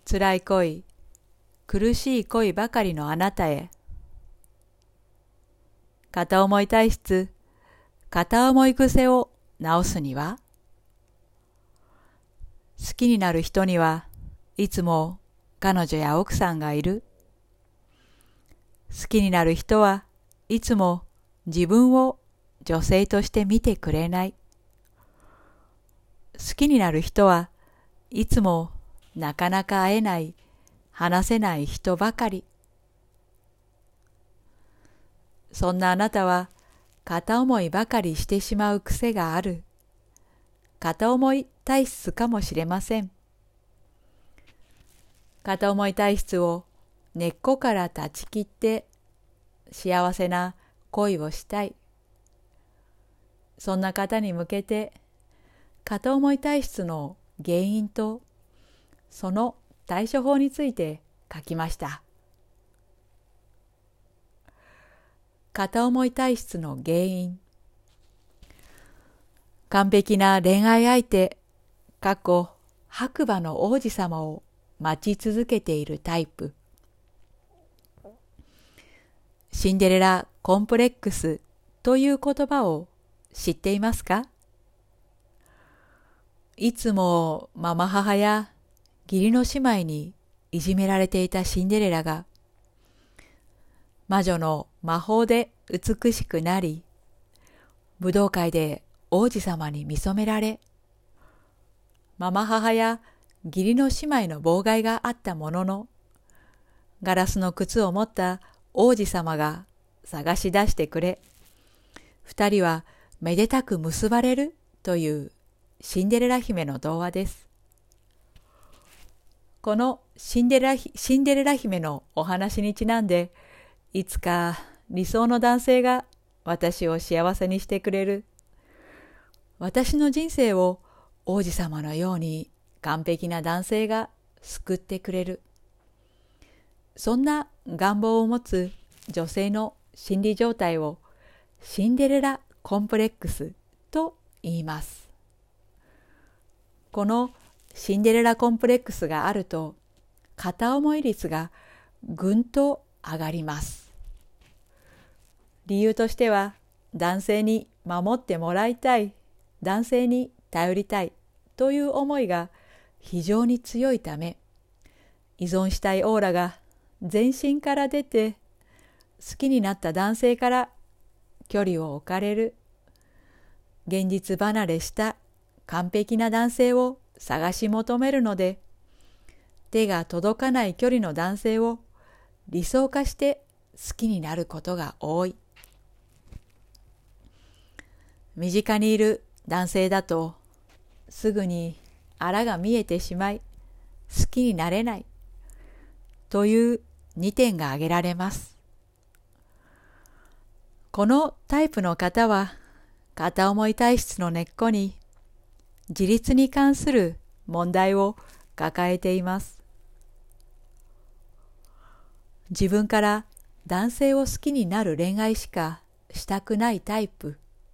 辛い恋、苦しい恋ばかりのあなたへ。片思い体質、片思い癖を直すには、好きになる人にはいつも彼女や奥さんがいる。好きになる人はいつも自分を女性として見てくれない。好きになる人はいつもなかなか会えない、話せない人ばかり。そんなあなたは片思いばかりしてしまう癖がある。片思い体質かもしれません。片思い体質を根っこから断ち切って幸せな恋をしたい。そんな方に向けて片思い体質の原因とその対処法について書きました。片思い体質の原因。完璧な恋愛相手、白馬の王子様を待ち続けているタイプ。シンデレラコンプレックスという言葉を知っていますか？いつもママ母や義理の姉妹にいじめられていたシンデレラが魔女の魔法で美しくなり、武道会で王子様に見初められ、ママ母や義理の姉妹の妨害があったものの、ガラスの靴を持った王子様が探し出してくれ、二人はめでたく結ばれるというシンデレラ姫の童話です。このシンデレラ姫のお話にちなんで、いつか理想の男性が私を幸せにしてくれる。私の人生を王子様のように完璧な男性が救ってくれる。そんな願望を持つ女性の心理状態をシンデレラコンプレックスと言います。このシンデレラコンプレックスがあると片思い率がぐんと上がります。理由としては、男性に守ってもらいたい、男性に頼りたいという思いが非常に強いため、依存したいオーラが全身から出て、好きになった男性から距離を置かれる、現実離れした完璧な男性を探し求めるので、手が届かない距離の男性を理想化して好きになることが多い。身近にいる男性だとすぐにあらが見えてしまい好きになれないという2点が挙げられます。このタイプの方は片思い体質の根っこに自立に関する問題を抱えています。自分から男性を好きになる恋愛しかしたくないタイプ。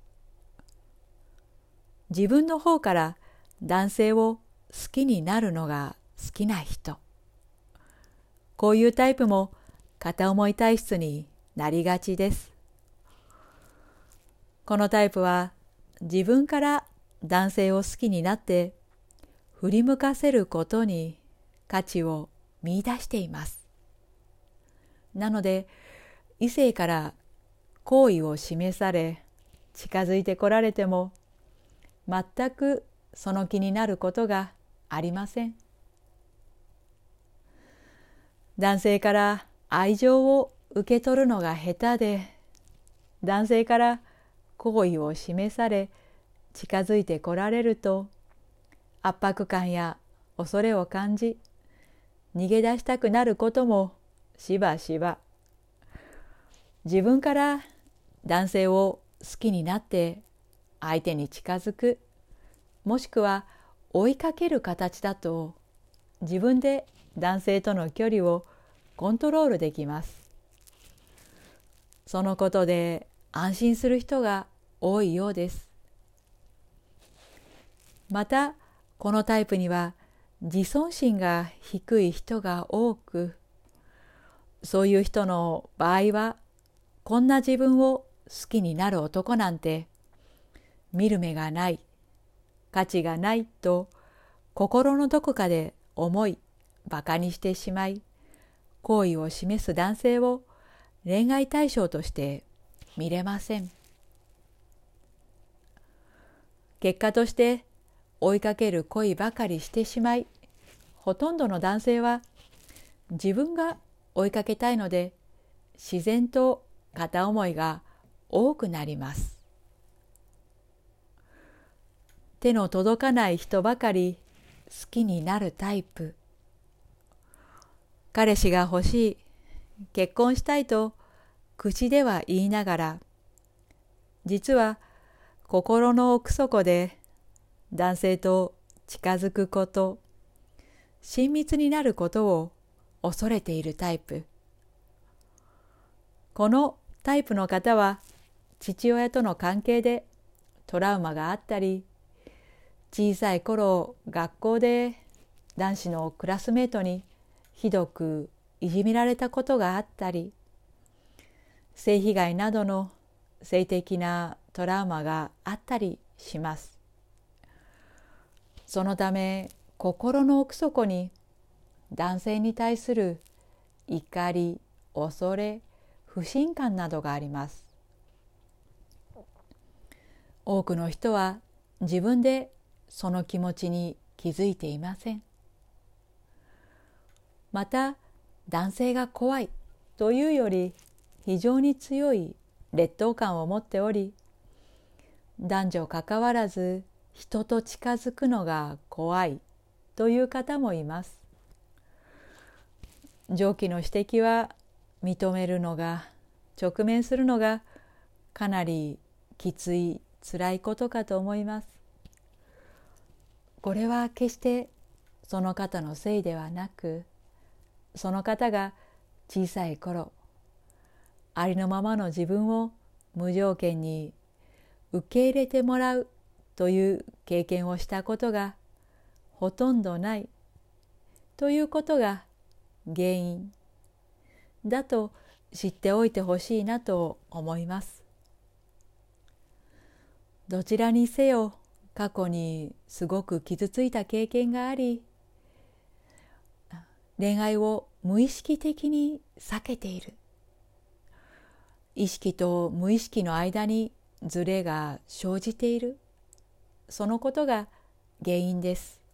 自分の方から男性を好きになるのが好きな人。こういうタイプも片思い体質になりがちです。このタイプは自分から男性を好きになって振り向かせることに価値を見出しています。なので異性から好意を示され近づいてこられても全くその気になることがありません。男性から愛情を受け取るのが下手で、男性から好意を示され近づいてこられると圧迫感や恐れを感じ、逃げ出したくなることもしばしば。自分から男性を好きになって相手に近づく、もしくは追いかける形だと自分で男性との距離をコントロールできます。そのことで安心する人が多いようです。またこのタイプには自尊心が低い人が多く、そういう人の場合は、こんな自分を好きになる男なんて見る目がない、価値がないと心のどこかで思いバカにしてしまい、好意を示す男性を恋愛対象として見れません。結果として追いかける恋ばかりしてしまい、ほとんどの男性は自分が追いかけたいので自然と片思いが多くなります。手の届かない人ばかり好きになるタイプ。彼氏が欲しい、結婚したいと口では言いながら、実は心の奥底で男性と近づくこと、親密になることを恐れているタイプ。このタイプの方は父親との関係でトラウマがあったり、小さい頃学校で男子のクラスメートにひどくいじめられたことがあったり、性被害などの性的なトラウマがあったりします。そのため心の奥底に男性に対する怒り、恐れ、不信感などがあります。多くの人は自分でその気持ちに気づいていません。また男性が怖いというより非常に強い劣等感を持っており、男女関わらず人と近づくのが怖いという方もいます。上記の指摘は認めるのが、直面するのがかなりきつい、辛いことかと思います。これは決してその方のせいではなく、その方が小さい頃、ありのままの自分を無条件に受け入れてもらうという経験をしたことがほとんどないということが原因だと知っておいてほしいなと思います。どちらにせよ過去にすごく傷ついた経験があり、恋愛を無意識的に避けている。意識と無意識の間にズレが生じている。そのことが原因です。